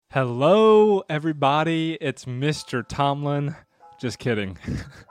Hello, everybody. It's Mr. Tomlin. Just kidding.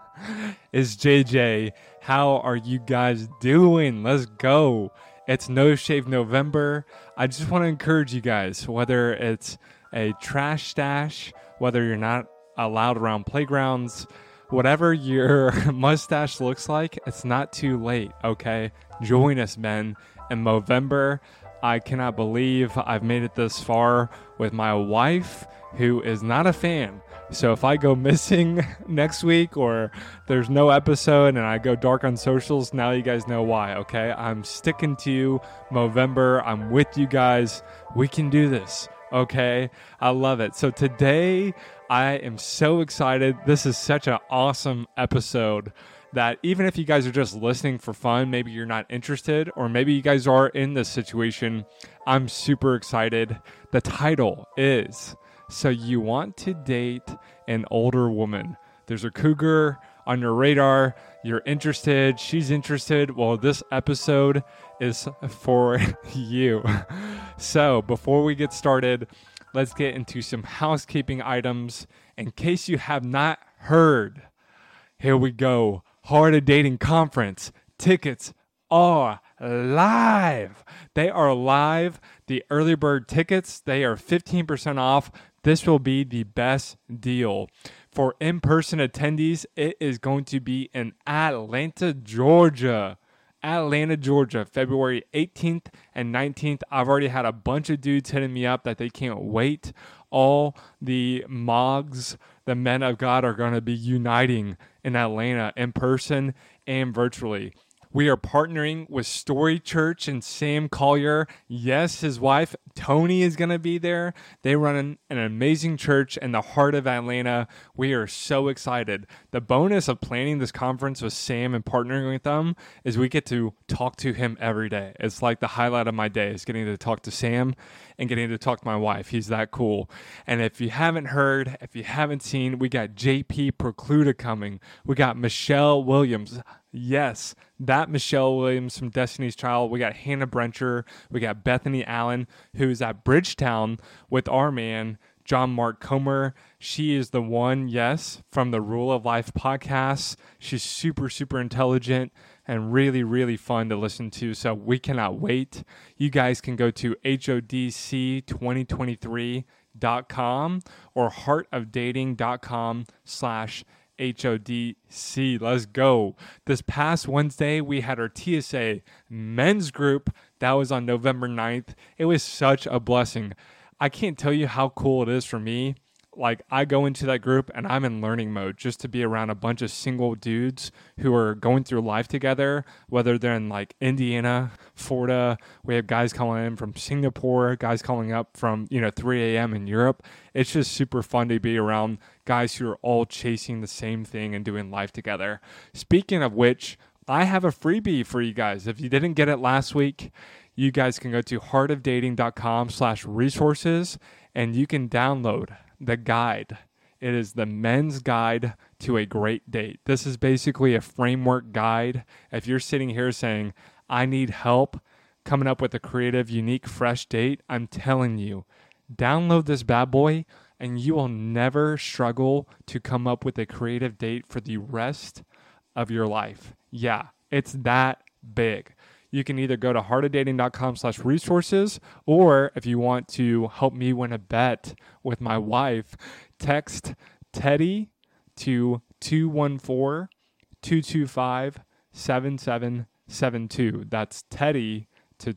It's JJ. How are you guys doing? Let's go. It's No Shave November. I just want to encourage you guys, whether it's a trash stash, whether you're not allowed around playgrounds, whatever your mustache looks like, it's not too late, okay? Join us, men, in Movember. I cannot believe I've made it this far with my wife, who is not a fan. So if I go missing next week or there's no episode and I go dark on socials, now you guys know why, okay? I'm sticking to you, Movember. I'm with you guys. We can do this, okay? I love it. So today, I am so excited. This is such an awesome episode that even if you guys are just listening for fun, maybe you're not interested, or maybe you guys are in this situation, I'm super excited. The title is So You Want to Date an Older Woman. There's a cougar on your radar. You're interested. She's interested. Well, this episode is for you. So before we get started, let's get into some housekeeping items. In case you have not heard, here we go. Heart of Dating Conference. Tickets are live. They are live. The early bird tickets, they are 15% off. This will be the best deal. For in-person attendees, it is going to be in Atlanta, Georgia. Atlanta, Georgia, February 18th and 19th. I've already had a bunch of dudes hitting me up that they can't wait. All the MOGs, the men of God, are going to be uniting in Atlanta in person and virtually. We are partnering with Story Church and Sam Collier. Yes, his wife, Tony, is going to be there. They run an amazing church in the heart of Atlanta. We are so excited. The bonus of planning this conference with Sam and partnering with them is we get to talk to him every day. It's like the highlight of my day is getting to talk to Sam and getting to talk to my wife. He's that cool. And if you haven't heard, if you haven't seen, we got JP Precluda coming. We got Michelle Williams. Yes, that Michelle Williams from Destiny's Child. We got Hannah Brencher. We got Bethany Allen, who's at Bridgetown with our man, John Mark Comer. She is the one, yes, from the Rule of Life podcast. She's super, super intelligent and really, really fun to listen to. So we cannot wait. You guys can go to HODC2023.com or heartofdating.com/HODC. Let's go. This past Wednesday, we had our TSA men's group. That was on November 9th. It was such a blessing. I can't tell you how cool it is for me. Like, I go into that group and I'm in learning mode just to be around a bunch of single dudes who are going through life together, whether they're in like Indiana, Florida. We have guys calling in from Singapore, guys calling up from, 3 a.m. in Europe. It's just super fun to be around guys who are all chasing the same thing and doing life together. Speaking of which, I have a freebie for you guys. If you didn't get it last week, you guys can go to heartofdating.com/resources and you can download the guide. It is the men's guide to a great date. This is basically a framework guide. If you're sitting here saying, I need help coming up with a creative, unique, fresh date, I'm telling you, download this bad boy and you will never struggle to come up with a creative date for the rest of your life. Yeah, it's that big. You can either go to heartofdating.com/resources, or if you want to help me win a bet with my wife, text Teddy to 214-225-7772. That's Teddy to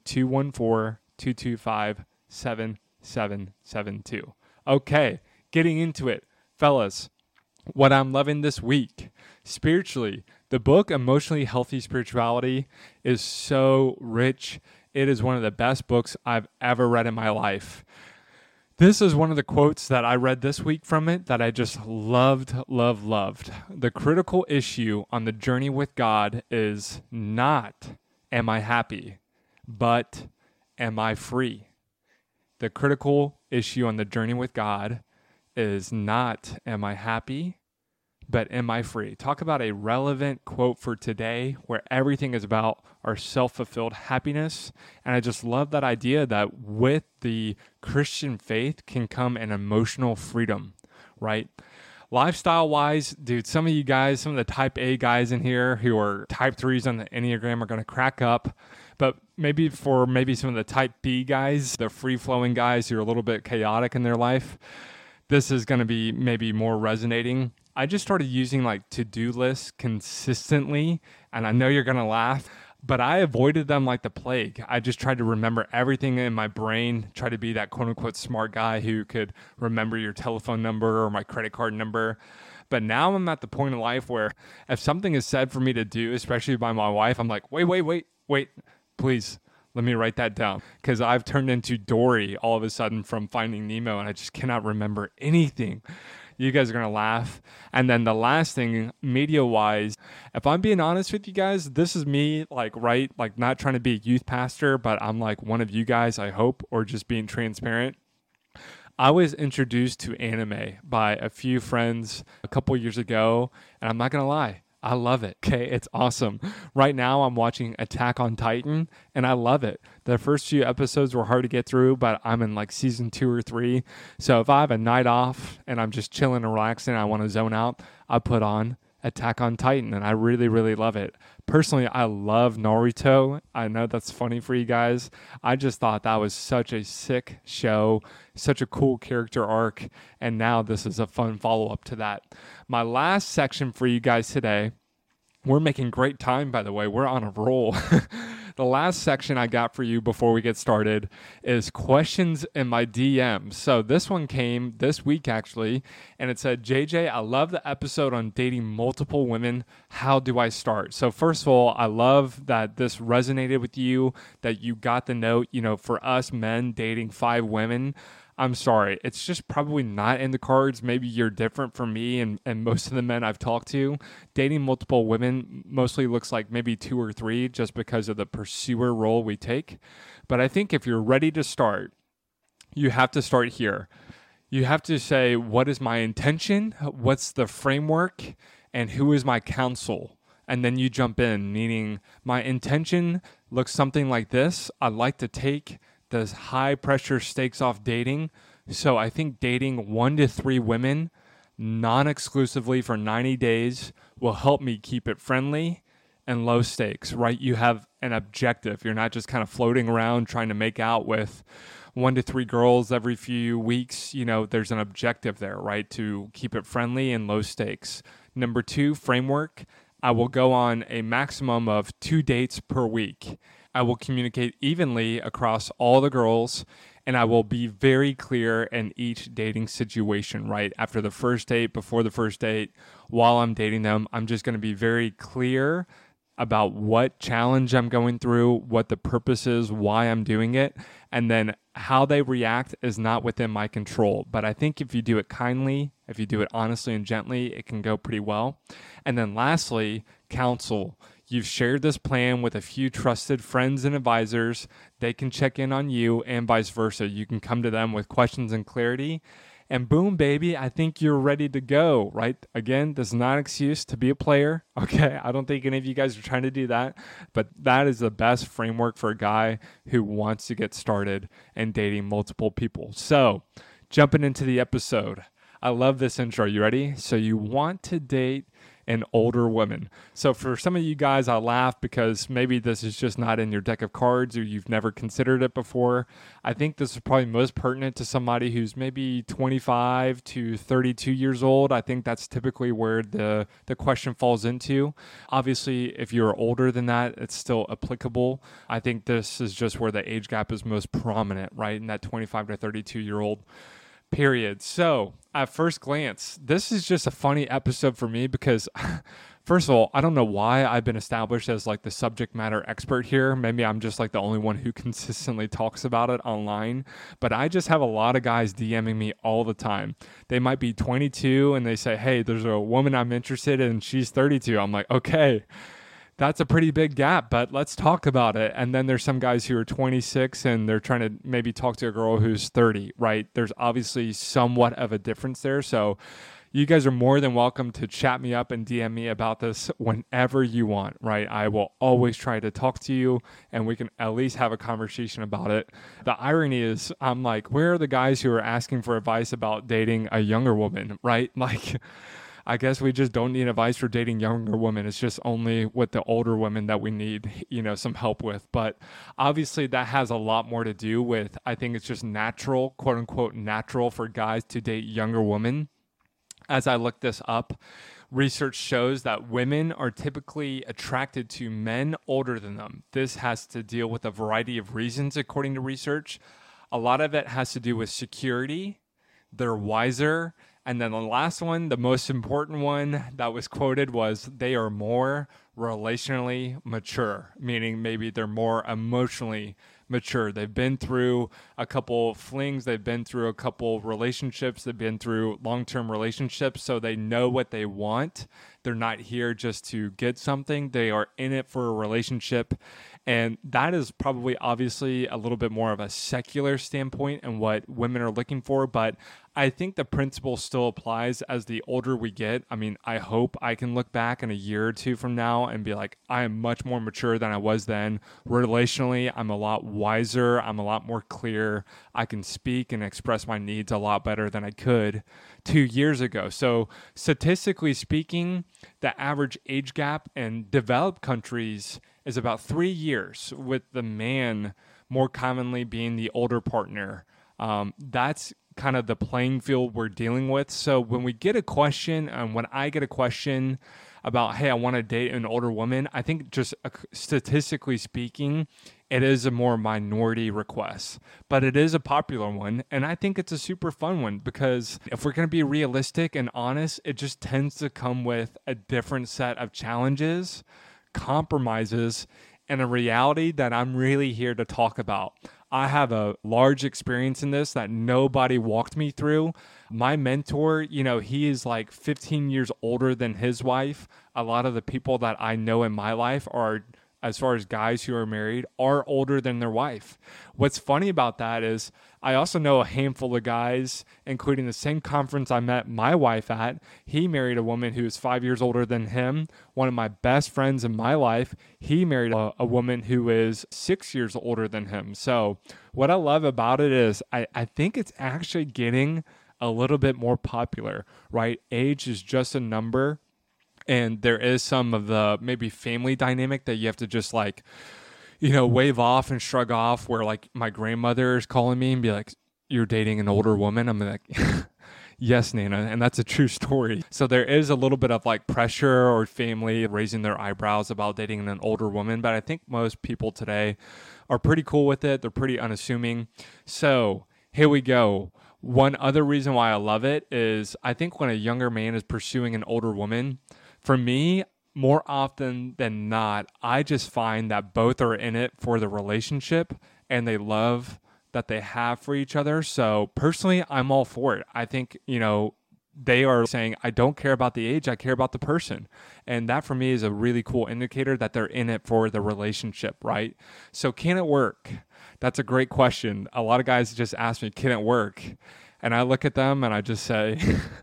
214-225-7772. Okay, getting into it. Fellas, what I'm loving this week, spiritually, the book Emotionally Healthy Spirituality is so rich. It is one of the best books I've ever read in my life. This is one of the quotes that I read this week from it that I just loved. The critical issue on the journey with God is not, am I happy, but am I free? The critical issue on the journey with God is not, am I happy, but am I free? Talk about a relevant quote for today where everything is about our self-fulfilled happiness. And I just love that idea that with the Christian faith can come an emotional freedom, right? Lifestyle wise, dude, some of you guys, some of the type A guys in here who are type 3s on the Enneagram are going to crack up. But maybe for some of the type B guys, the free flowing guys who are a little bit chaotic in their life, this is going to be maybe more resonating. I just started using like to-do lists consistently, and I know you're going to laugh, but I avoided them like the plague. I just tried to remember everything in my brain, try to be that quote unquote smart guy who could remember your telephone number or my credit card number. But now I'm at the point in life where if something is said for me to do, especially by my wife, I'm like, wait, please, let me write that down. Because I've turned into Dory all of a sudden from Finding Nemo, and I just cannot remember anything. You guys are going to laugh. And then the last thing, media-wise, if I'm being honest with you guys, this is me, like not trying to be a youth pastor, but I'm like one of you guys, I hope, or just being transparent. I was introduced to anime by a few friends a couple years ago, and I'm not going to lie, I love it. Okay, it's awesome. Right now, I'm watching Attack on Titan, and I love it. The first few episodes were hard to get through, but I'm in like season 2 or 3. So if I have a night off and I'm just chilling and relaxing, I want to zone out, I put on Attack on Titan, and I really, really love it. Personally, I love Naruto. I know that's funny for you guys. I just thought that was such a sick show, such a cool character arc, and now this is a fun follow-up to that. My last section for you guys today, we're making great time, by the way. We're on a roll. The last section I got for you before we get started is questions in my DMs. So this one came this week, actually, and it said, JJ, I love the episode on dating multiple women. How do I start? So first of all, I love that this resonated with you, that you got the note, for us men dating 5 women. I'm sorry, it's just probably not in the cards. Maybe you're different from me and most of the men I've talked to. Dating multiple women mostly looks like maybe 2 or 3 just because of the pursuer role we take. But I think if you're ready to start, you have to start here. You have to say, what is my intention? What's the framework? And who is my counsel? And then you jump in, meaning my intention looks something like this. I'd like to take the high pressure stakes off dating. So I think dating 1 to 3 women non-exclusively for 90 days will help me keep it friendly and low stakes, right? You have an objective. You're not just kind of floating around trying to make out with 1 to 3 girls every few weeks. There's an objective there, right? To keep it friendly and low stakes. Number 2, framework. I will go on a maximum of 2 dates per week. I will communicate evenly across all the girls, and I will be very clear in each dating situation, right? After the first date, before the first date, while I'm dating them, I'm just going to be very clear about what challenge I'm going through, what the purpose is, why I'm doing it, and then how they react is not within my control. But I think if you do it kindly, if you do it honestly and gently, it can go pretty well. And then lastly, counsel. You've shared this plan with a few trusted friends and advisors. They can check in on you and vice versa. You can come to them with questions and clarity. And boom, baby, I think you're ready to go, right? Again, this is not an excuse to be a player, okay? I don't think any of you guys are trying to do that, but that is the best framework for a guy who wants to get started and dating multiple people. So, jumping into the episode. I love this intro. You ready? So you want to date an older woman. So for some of you guys, I laugh because maybe this is just not in your deck of cards or you've never considered it before. I think this is probably most pertinent to somebody who's maybe 25 to 32 years old. I think that's typically where the question falls into. Obviously, if you're older than that, it's still applicable. I think this is just where the age gap is most prominent, right? In that 25 to 32 year old period. So at first glance, this is just a funny episode for me because first of all, I don't know why I've been established as like the subject matter expert here. Maybe I'm just like the only one who consistently talks about it online, but I just have a lot of guys DMing me all the time. They might be 22 and they say, hey, there's a woman I'm interested in. She's 32. I'm like, okay. That's a pretty big gap, but let's talk about it. And then there's some guys who are 26 and they're trying to maybe talk to a girl who's 30, right? There's obviously somewhat of a difference there. So you guys are more than welcome to chat me up and DM me about this whenever you want, right? I will always try to talk to you and we can at least have a conversation about it. The irony is, I'm like, where are the guys who are asking for advice about dating a younger woman, right? Like, I guess we just don't need advice for dating younger women. It's just only with the older women that we need, some help with. But obviously that has a lot more to do with, I think it's just natural, quote unquote, natural for guys to date younger women. As I looked this up, research shows that women are typically attracted to men older than them. This has to deal with a variety of reasons, according to research. A lot of it has to do with security. They're wiser. And then the last one, the most important one that was quoted was they are more relationally mature, meaning maybe they're more emotionally mature. They've been through a couple flings, they've been through a couple relationships, they've been through long-term relationships, so they know what they want. They're not here just to get something. They are in it for a relationship. And that is probably obviously a little bit more of a secular standpoint and what women are looking for. But I think the principle still applies as the older we get. I mean, I hope I can look back in a year or two from now and be like, I am much more mature than I was then. Relationally, I'm a lot wiser. I'm a lot more clear. I can speak and express my needs a lot better than I could 2 years ago. So statistically speaking, the average age gap in developed countries is about 3 years, with the man more commonly being the older partner. That's kind of the playing field we're dealing with. So when we get a question, and when I get a question about, hey, I want to date an older woman, I think just statistically speaking, it is a more minority request, but it is a popular one. And I think it's a super fun one because if we're going to be realistic and honest, it just tends to come with a different set of challenges, compromises, and a reality that I'm really here to talk about. I have a large experience in this that nobody walked me through. My mentor, he is like 15 years older than his wife. A lot of the people that I know in my life are, as far as guys who are married, are older than their wife. What's funny about that is I also know a handful of guys, including the same conference I met my wife at. He married a woman who is 5 years older than him. One of my best friends in my life, he married a woman who is 6 years older than him. So what I love about it is I think it's actually getting a little bit more popular, right? Age is just a number. And there is some of the maybe family dynamic that you have to just wave off and shrug off, where like my grandmother is calling me and be like, you're dating an older woman? I'm like, yes, Nana. And that's a true story. So there is a little bit of like pressure or family raising their eyebrows about dating an older woman. But I think most people today are pretty cool with it. They're pretty unassuming. So here we go. One other reason why I love it is I think when a younger man is pursuing an older woman, for me, more often than not, I just find that both are in it for the relationship and they love that they have for each other. So personally, I'm all for it. I think, they are saying, I don't care about the age, I care about the person. And that for me is a really cool indicator that they're in it for the relationship, right? So can it work? That's a great question. A lot of guys just ask me, can it work? And I look at them and I just say,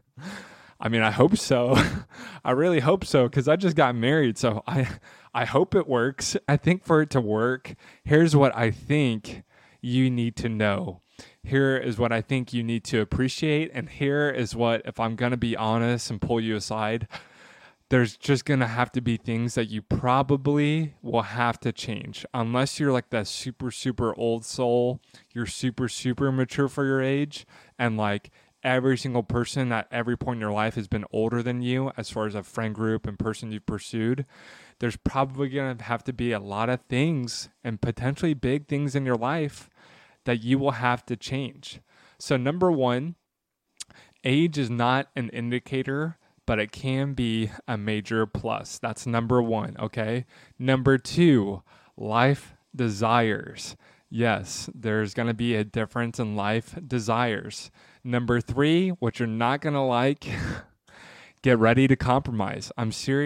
I mean, I hope so. I really hope so, because I just got married. So I hope it works. I think for it to work, here's what I think you need to know. Here is what I think you need to appreciate. And here is what, if I'm going to be honest and pull you aside, there's just going to have to be things that you probably will have to change. Unless you're like that super, super old soul, you're super, super mature for your age, and like every single person at every point in your life has been older than you as far as a friend group and person you've pursued, there's probably going to have to be a lot of things and potentially big things in your life that you will have to change. So number one, age is not an indicator, but it can be a major plus. That's number one, okay? Number two, life desires. Yes, there's going to be a difference in life desires. Number three, what you're not going to like, get ready to compromise. I'm serious.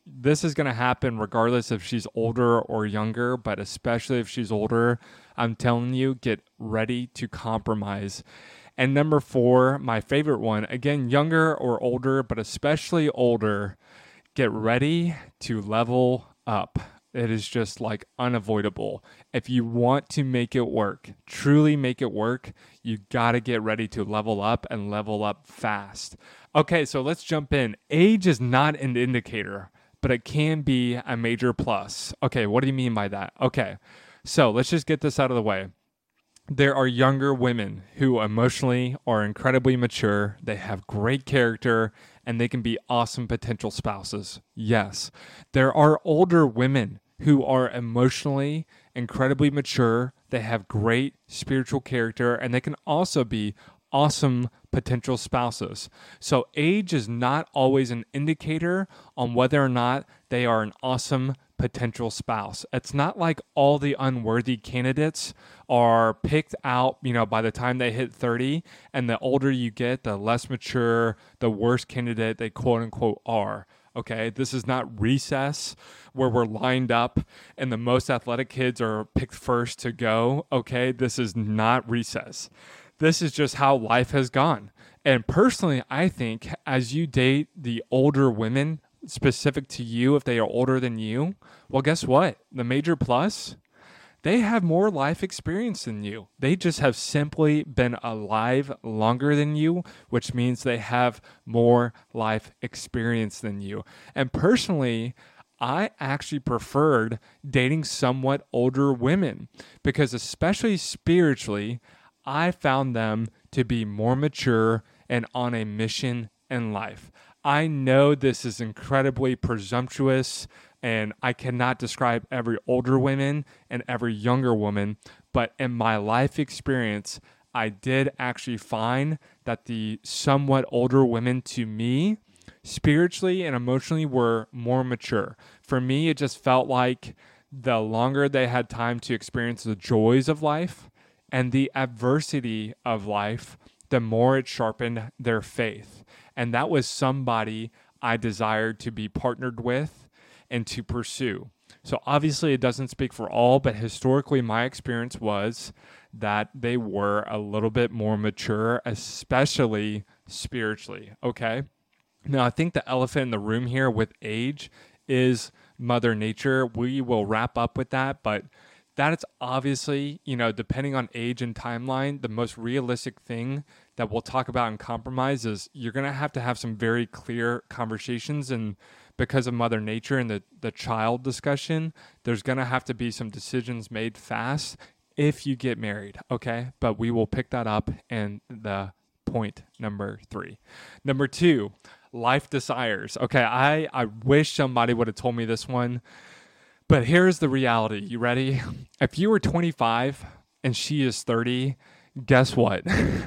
this is going to happen regardless if she's older or younger, but especially if she's older, I'm telling you, get ready to compromise. And number 4, my favorite one, again, younger or older, but especially older, get ready to level up. It is just like unavoidable. If you want to make it work, truly make it work, you got to get ready to level up and level up fast. Okay, so let's jump in. Age is not an indicator, but it can be a major plus. Okay, what do you mean by that? Okay, so let's just get this out of the way. There are younger women who emotionally are incredibly mature. They have great character and they can be awesome potential spouses. Yes. There are older women who are emotionally incredibly mature. They have great spiritual character and they can also be awesome potential spouses. So age is not always an indicator on whether or not they are an awesome potential spouse. It's not like all the unworthy candidates are picked out, by the time they hit 30, and the older you get, the less mature, the worst candidate they quote unquote are. Okay, this is not Recess where we're lined up and the most athletic kids are picked first to go. Okay, this is not Recess. This is just how life has gone. And personally, I think as you date the older women, specific to you, if they are older than you, well, guess what? The major plus, they have more life experience than you. They just have simply been alive longer than you, which means they have more life experience than you. And personally, I actually preferred dating somewhat older women because, especially spiritually, I found them to be more mature and on a mission in life. I know this is incredibly presumptuous and I cannot describe every older woman and every younger woman, but in my life experience, I did actually find that the somewhat older women to me, spiritually and emotionally, were more mature. For me, it just felt like the longer they had time to experience the joys of life and the adversity of life, the more it sharpened their faith. And that was somebody I desired to be partnered with and to pursue. So obviously it doesn't speak for all, but historically my experience was that they were a little bit more mature, especially spiritually, okay? Now I think the elephant in the room here with age is Mother Nature. We will wrap up with that, but that is obviously, depending on age and timeline, the most realistic thing that we'll talk about in compromise is you're going to have some very clear conversations. And because of Mother Nature and the child discussion, there's going to have to be some decisions made fast if you get married, okay? But we will pick that up in the point number 3. Number 2, life desires. Okay, I wish somebody would have told me this one. But here's the reality. You ready? If you were 25 and she is 30, guess what?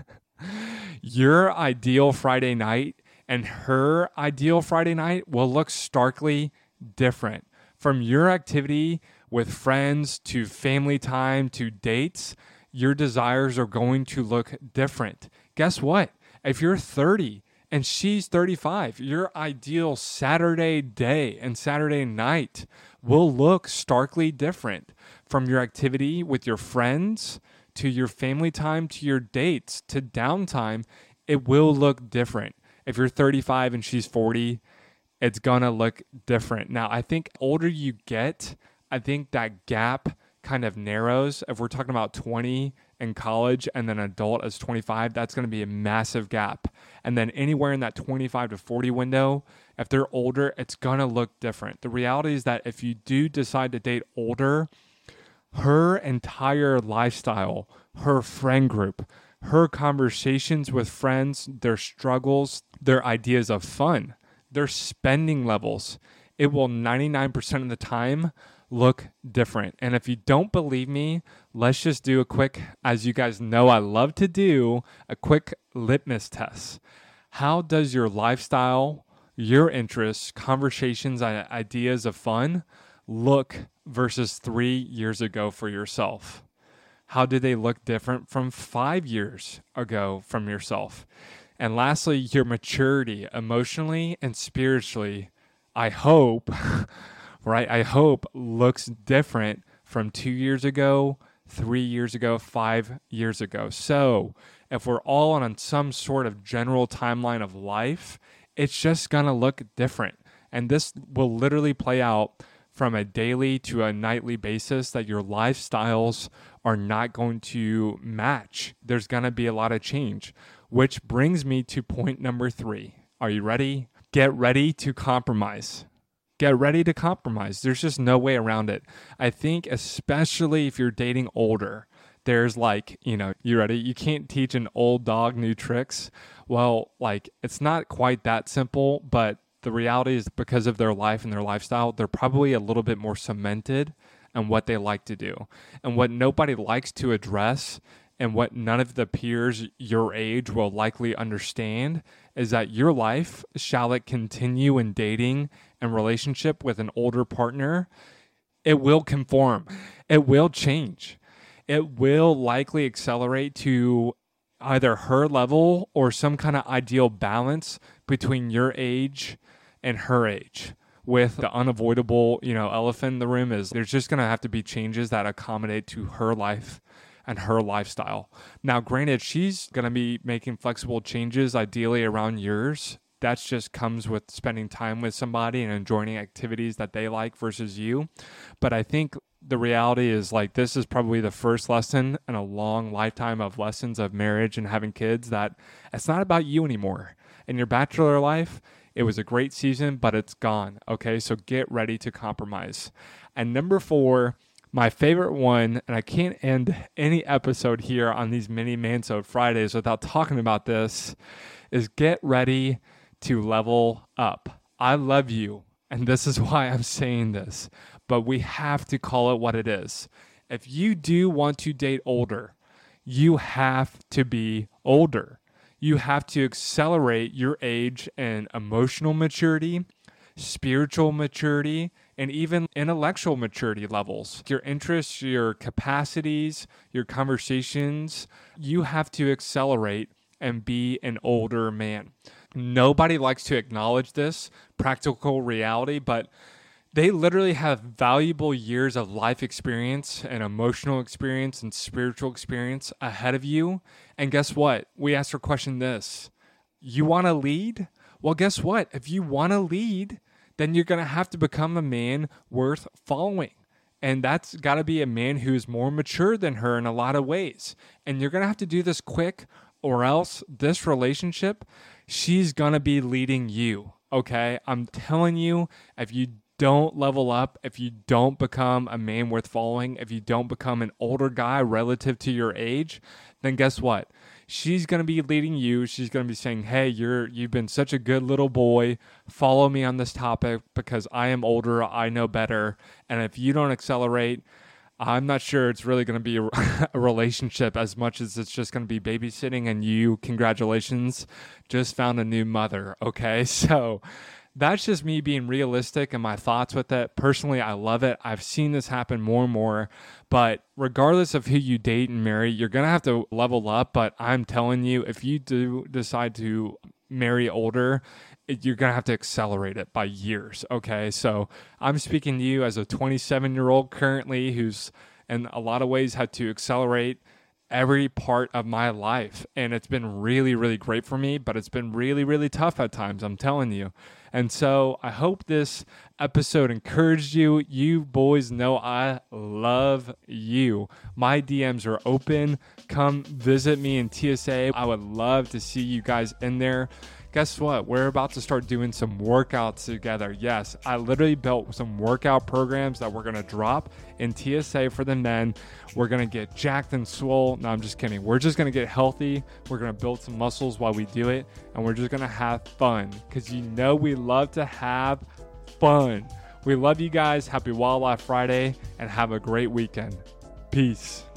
Your ideal Friday night and her ideal Friday night will look starkly different. From your activity with friends to family time to dates, your desires are going to look different. Guess what? If you're 30 and she's 35, your ideal Saturday day and Saturday night will look starkly different. From your activity with your friends to your family time to your dates to downtime, it will look different. If you're 35 and she's 40, it's gonna look different. Now, I think older you get, I think that gap kind of narrows. If we're talking about 20 in college and then adult as 25, that's going to be a massive gap. And then anywhere in that 25 to 40 window, if they're older, it's going to look different. The reality is that if you do decide to date older, her entire lifestyle, her friend group, her conversations with friends, their struggles, their ideas of fun, their spending levels, it will 99% of the time look different. And if you don't believe me, let's just do a quick, as you guys know I love to do, a quick litmus test. How does your lifestyle, your interests, conversations, ideas of fun look versus 3 years ago for yourself? How do they look different from 5 years ago from yourself? And lastly, your maturity emotionally and spiritually I hope, right? I hope looks different from 2 years ago, 3 years ago, 5 years ago. So if we're all on some sort of general timeline of life, it's just going to look different. And this will literally play out from a daily to a nightly basis, that your lifestyles are not going to match. There's going to be a lot of change, which brings me to point number 3. Are you ready? Get ready to compromise. Get ready to compromise. There's just no way around it. I think especially if you're dating older, there's like, you ready? You can't teach an old dog new tricks. Well, like, it's not quite that simple, but the reality is, because of their life and their lifestyle, they're probably a little bit more cemented in what they like to do. And what nobody likes to address, and what none of the peers your age will likely understand, is that your life, shall it continue in dating and relationship with an older partner, it will conform. It will change. It will likely accelerate to either her level or some kind of ideal balance between your age and her age. With the unavoidable, elephant in the room is there's just going to have to be changes that accommodate to her life and her lifestyle. Now, granted, she's going to be making flexible changes ideally around yours. That just comes with spending time with somebody and enjoying activities that they like versus you. But I think the reality is, like, this is probably the first lesson in a long lifetime of lessons of marriage and having kids, that it's not about you anymore. In your bachelor life, it was a great season, but it's gone. Okay, so get ready to compromise. And number 4, my favorite one, and I can't end any episode here on these mini Mansode Fridays without talking about this, is get ready to level up. I love you, and this is why I'm saying this, but we have to call it what it is. If you do want to date older, you have to be older. You have to accelerate your age and emotional maturity, spiritual maturity, and even intellectual maturity levels. Your interests, your capacities, your conversations, you have to accelerate and be an older man. Nobody likes to acknowledge this practical reality, but they literally have valuable years of life experience and emotional experience and spiritual experience ahead of you. And guess what? We asked our question this: you want to lead? Well, guess what? If you want to lead, then you're going to have to become a man worth following. And that's got to be a man who's more mature than her in a lot of ways. And you're going to have to do this quick, or else this relationship, she's going to be leading you. Okay? I'm telling you, if you don't level up, if you don't become a man worth following, if you don't become an older guy relative to your age, then guess what? She's going to be leading you. She's going to be saying, hey, you've been such a good little boy. Follow me on this topic because I am older. I know better. And if you don't accelerate, I'm not sure it's really going to be a relationship as much as it's just going to be babysitting, and you, congratulations, just found a new mother. Okay. So that's just me being realistic and my thoughts with it. Personally, I love it. I've seen this happen more and more. But regardless of who you date and marry, you're going to have to level up. But I'm telling you, if you do decide to marry older, you're going to have to accelerate it by years. Okay. So I'm speaking to you as a 27-year-old currently who's in a lot of ways had to accelerate every part of my life. And it's been really, really great for me, but it's been really, really tough at times, I'm telling you. And so I hope this episode encouraged you. You boys know I love you. My DMs are open. Come visit me in TSA. I would love to see you guys in there. Guess what? We're about to start doing some workouts together. Yes, I literally built some workout programs that we're going to drop in TSA for the men. We're going to get jacked and swole. No, I'm just kidding. We're just going to get healthy. We're going to build some muscles while we do it. And we're just going to have fun because you know we love to have fun. We love you guys. Happy Wildlife Friday and have a great weekend. Peace.